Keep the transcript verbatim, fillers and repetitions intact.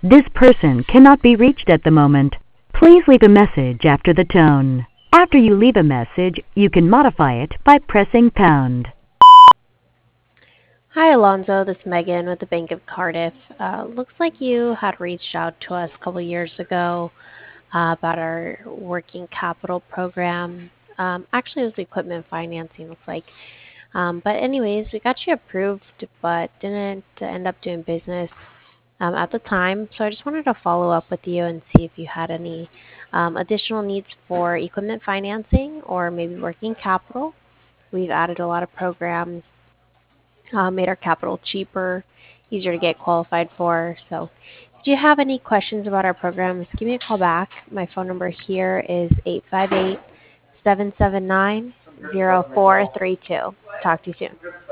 This person cannot be reached at the moment. Please leave a message after the tone. After you leave a message, you can modify it by pressing pound. Hi, Alonzo. This is Megan with the Bank of Cardiff. Uh, looks like you had reached out to us a couple years ago uh, about our working capital program. Um, actually, it was equipment financing, looks like. Um, but anyways, we got you approved, but didn't end up doing business um, at the time. So I just wanted to follow up with you and see if you had any um, additional needs for equipment financing or maybe working capital. We've added a lot of programs, uh, made our capital cheaper, easier to get qualified for. So if you have any questions about our programs, give me a call back. My phone number here is eight five eight, seven seven nine, zero four three two. Talk to you soon.